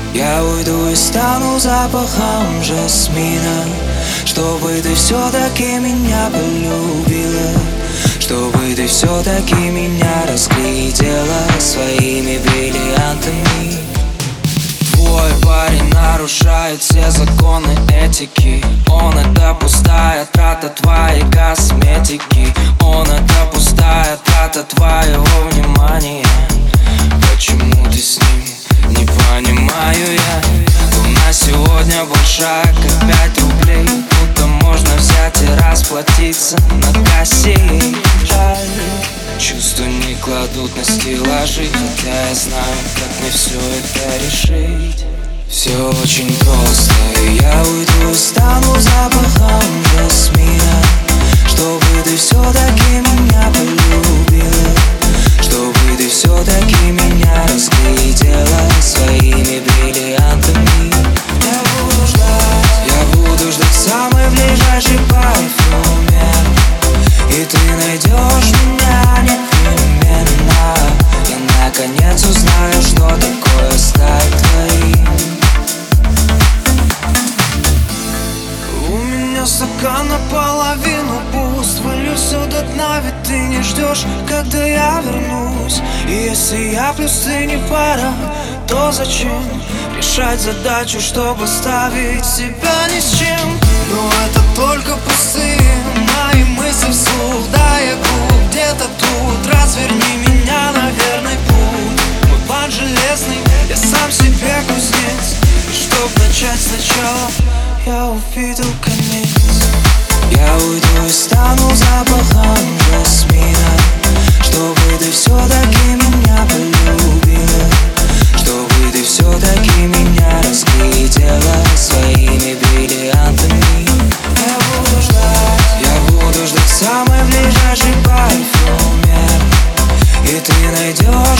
Я уйду и стану запахом жасмина, чтобы ты все-таки меня полюбила, чтобы ты все-таки меня разглядела своими бриллиантами. Твой парень нарушает все законы этики. Он — это пустая трата твоей косметики. Он — это пустая трата твоего внимания. Почему ты с ним? Не понимаю я. У нас сегодня большая, как 5 рублей. Будто можно взять и расплатиться на кассе. Жаль, чувства не кладут на стеллажи, хотя я знаю, как мне все это решить. Все очень просто, и я уйду и стану запахом жасмина, чтобы ты все-таки меня полюбила, чтобы ты все-таки меня разглядела своими бриллиантами. Я буду ждать в самой ближайшей парфюме, и ты найдешь меня непременно. Я наконец узнаю, что такое стать твоим. У меня стакан наполовину пуст, вылью все до дна, ведь ты не ждешь, когда я вернусь. И если я плюс ты не пара, то зачем решать задачу, чтобы ставить себя ни с чем? Но это только пустые мои мысли вслух. Да, я глуп, где-то тут, разверни меня на верный путь. Мой план железный, я сам себе кузнец, и чтоб начать сначала, я увидел конец. Я уйду и стану запахом жасмина, чтобы ты все-таки меня полюбила, чтобы ты все-таки меня разглядела своими бриллиантами. Я буду ждать в самой ближайшей парфюме, и ты найдешь